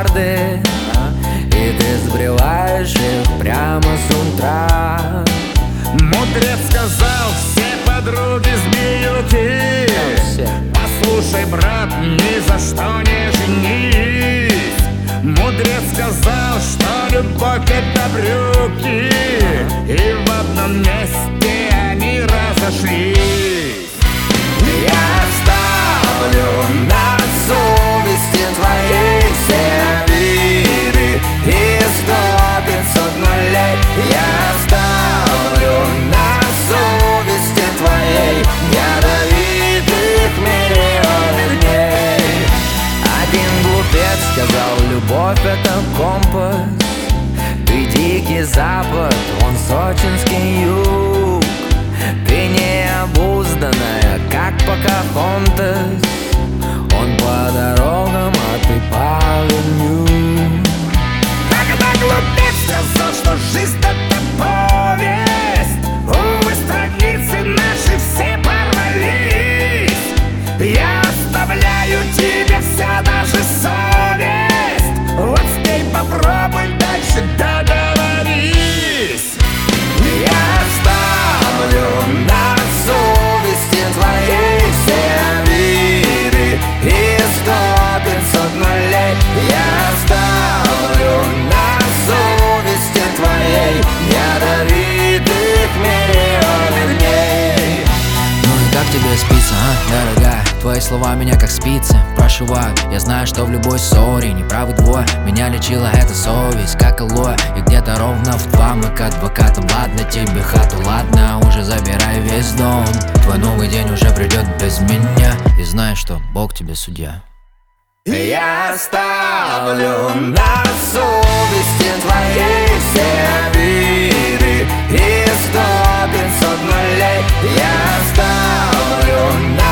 миллиарды, и ты сбриваешь их прямо с утра. Мудрец сказал, все подруги змеюки. Послушай, брат, ни за что не женись. Мудрец сказал, что любовь — это брюки, и в одном месте они разошлись. Я оставлю на совести твоей все обиды и 100-500 нулей. Я оставлю на совести твоей ядовитых миллионы дней. Один глупец сказал, любовь — это компас. Ты дикий запад, он сочинский юг. Ты необузданная, как Покахонтас. Он по дорогам, а ты по огню. Когда глупец сказал, что жизнь — это повесть, увы, страницы наши все порвались. Я оставляю тебе вся, даже совесть. Вот теперь попробуй дальше договорись. Я оставлю на совести твоей все обиды и 100-500 нулей. Я оставлю на совести твоей ядовитых миллионы дней. Ну и как тебе спится, а, дорогая? Твои слова меня как спицы прошивают. Я знаю, что в любой ссоре неправы двое. Меня лечила эта совесть, как алоэ. И где-то ровно в 2 мы к адвокатам. Ладно тебе хату, ладно, уже забирай весь дом. Твой новый день уже придет без меня. И знай, что Бог тебе судья. Я оставлю на совести твоей все обиды и 100-500 нулей. Я оставлю на